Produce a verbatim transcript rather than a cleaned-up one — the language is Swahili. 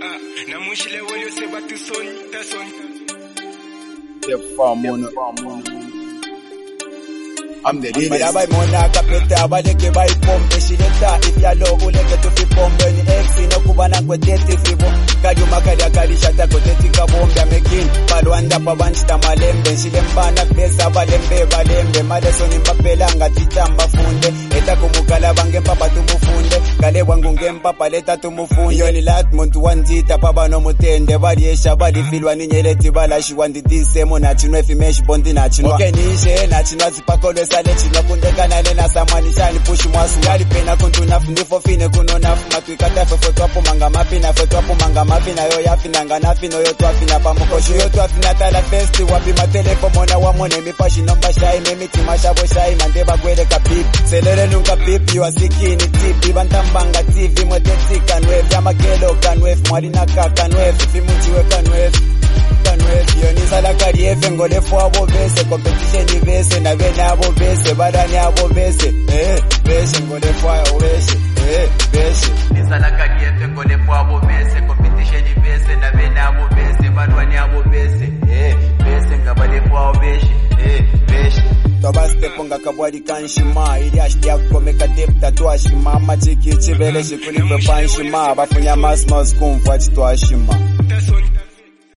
I'm the dealest. But I mona kapeta baleke bai pompe shileta if ya lo uleke tu fi pombe ni ex no kubana kwa date fibo kaju makali akalisha ta koteti kabombe mekin balwanda pa banchita malembe shilembana pesa balembe balembe maleso ni mbapelanga titamba funde eta kumukala bange papa tumufunde kale wangu ngempa paleta tumufunde yoni lat muntu wanzita papa no mutende bali esha bali filwa ni nyeleti bala shi wandi disemo na chinwe fimesh bondi na chinwa okay nishe na chinwa zipakolo sale chino kundekana lena samani shani pushi mwasu ngali pena kuntu nafu ndifo fine kuno nafu matwikata fefo twapo manga mapina fefo twapo manga mapina yo yafi nanga nafi no yo twafina pamukoshu yo twafina tala festi wapi matelepo mona wamone mipashi nomba shai memiti mashabo shai mandeba gwele kapipi selele lunga pipi wasikini tipi bantambanga tivi mweteti kanwefu yamakelo kanwefu mwalina kakanwefu fimuchiwe kanwefu Yoni sala kariefe ngolefu abo bese competition ibese na bene abo bese badani abo bese eh bese ngolefu abo bese eh bese ni sala kariefe ngolefu abo bese competition ibese na bene abo bese badani abo bese eh bese ngabalefu abo bese eh bese toba steponga kabwali kanshima ili ashtia komeka depta to ashima machiki chibele shikulipe panshima bafunya masmas kumfa chitwa ashima.